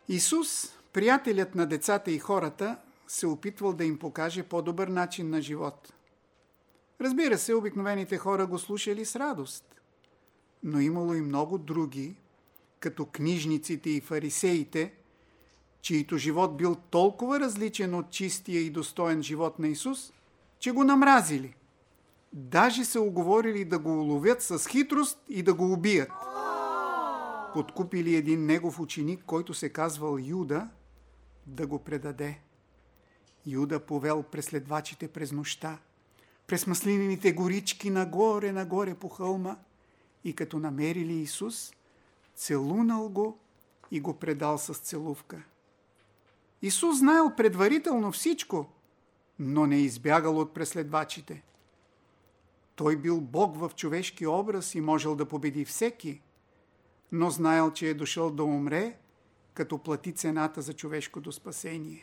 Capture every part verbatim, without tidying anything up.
Исус, приятелят на децата и хората, се опитвал да им покаже по-добър начин на живот. Разбира се, обикновените хора го слушали с радост, но имало и много други, като книжниците и фарисеите, чието живот бил толкова различен от чистия и достоен живот на Исус, че го намразили. Даже се уговорили да го уловят с хитрост и да го убият. Подкупили един негов ученик, който се казвал Юда, да го предаде. Юда повел преследвачите през нощта, през маслинените горички, нагоре, нагоре по хълма, и като намерили Исус, целунал го и го предал с целувка. Исус знаел предварително всичко, но не избягал от преследвачите. Той бил Бог в човешки образ и можел да победи всеки, но знаел, че е дошъл да умре, като плати цената за човешкото спасение.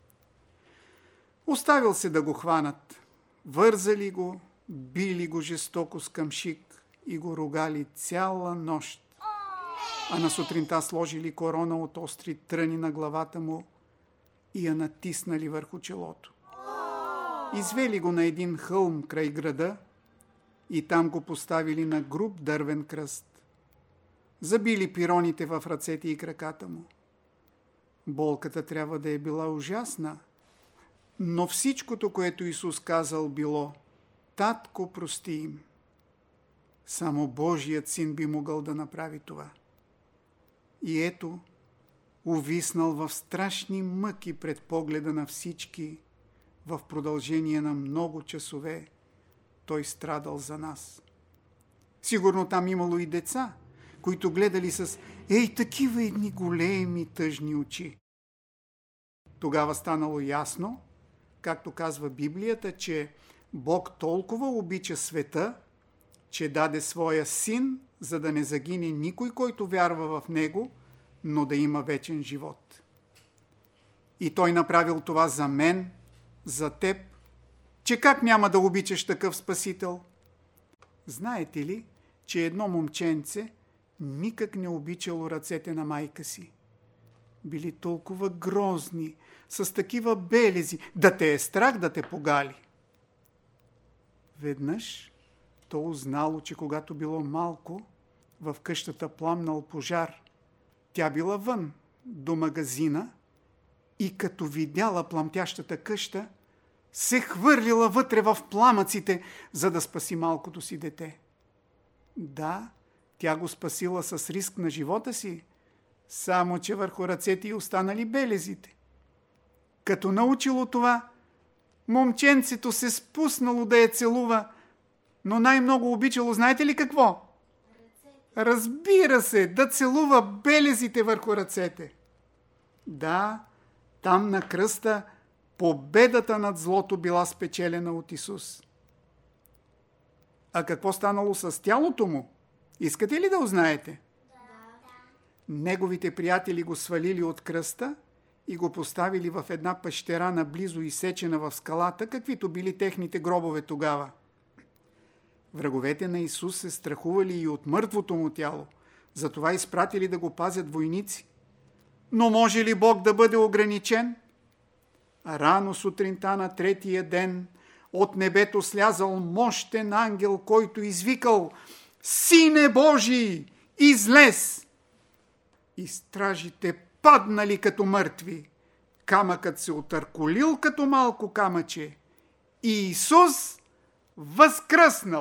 Оставил се да го хванат, вързали го, били го жестоко с камшик и го ругали цяла нощ. А на сутринта сложили корона от остри тръни на главата му и я натиснали върху челото. Извели го на един хълм край града и там го поставили на груб дървен кръст. Забили пироните в ръцете и краката му. Болката трябва да е била ужасна, но всичкото, което Исус казал, било: „Татко, прости им“. Само Божият син би могъл да направи това. И ето, увиснал в страшни мъки пред погледа на всички, в продължение на много часове, той страдал за нас. Сигурно там имало и деца, които гледали с ей такива едни големи тъжни очи. Тогава станало ясно, както казва Библията, че Бог толкова обича света, че даде своя син, за да не загине никой, който вярва в него, но да има вечен живот. И той направил това за мен, за теб, че как няма да обичаш такъв Спасител? Знаете ли, че едно момченце никак не обичало ръцете на майка си? Били толкова грозни, с такива белези, да те е страх да те погали. Веднъж то узнало, че когато било малко, в къщата пламнал пожар. Тя била вън, до магазина, и като видяла пламтящата къща, се хвърлила вътре в пламъците, за да спаси малкото си дете. Да, тя го спасила с риск на живота си, само че върху ръцете й останали белезите. Като научило това, момченцето се спуснало да я целува, но най-много обичало, знаете ли какво? Разбира се, да целува белезите върху ръцете. Да, там на кръста победата над злото била спечелена от Исус. А какво станало с тялото му? Искате ли да узнаете? Да. Неговите приятели го свалили от кръста и го поставили в една пещера наблизо изсечена в скалата, каквито били техните гробове тогава. Враговете на Исус се страхували и от мъртвото му тяло, затова изпратили да го пазят войници. Но може ли Бог да бъде ограничен? А рано сутринта на третия ден от небето слязал мощен ангел, който извикал: „Сине Божий, излез!“ И стражите паднали като мъртви. Камъкът се отърколил като малко камъче и Исус възкръснал.